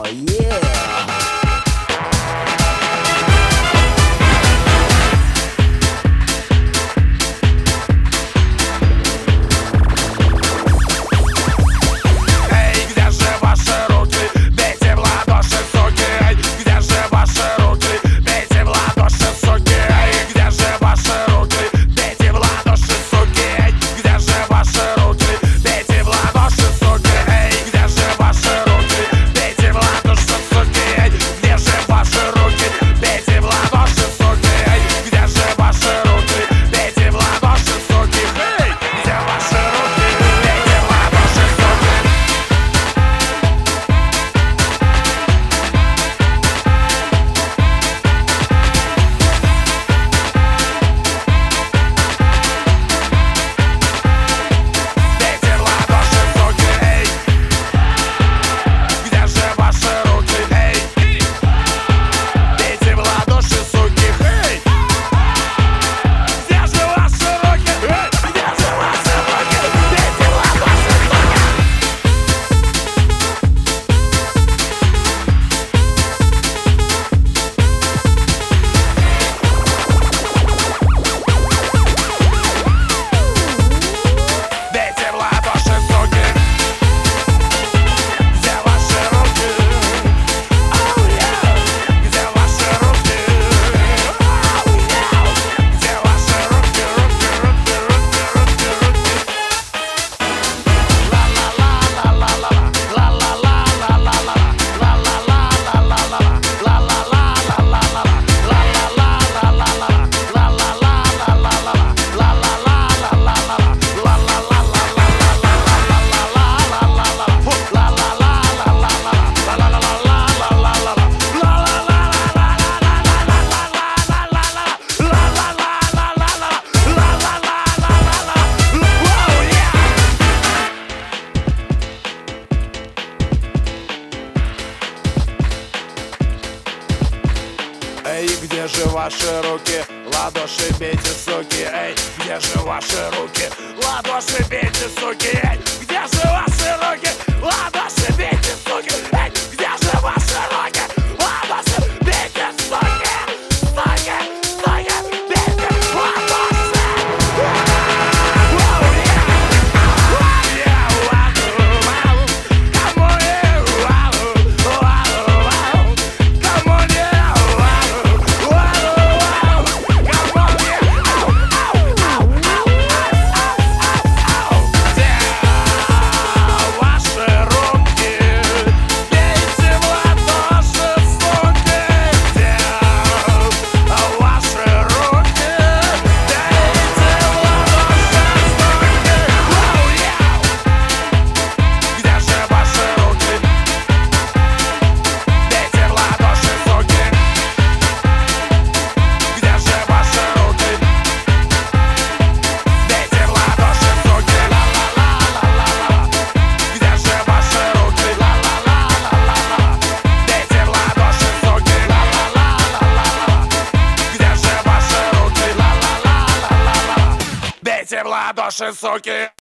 yeah. Эй, где же ваши руки? Ладоши бейте, суки. Эй, где же ваши руки? Ладоши бейте, суки. Эй, где же ваши руки? Ладоши бейте, суки. Эй, где же ваши руки? Ладоши бейте, суки. Суки, суки, бейте ладоши. Бейте в ладоши, суки!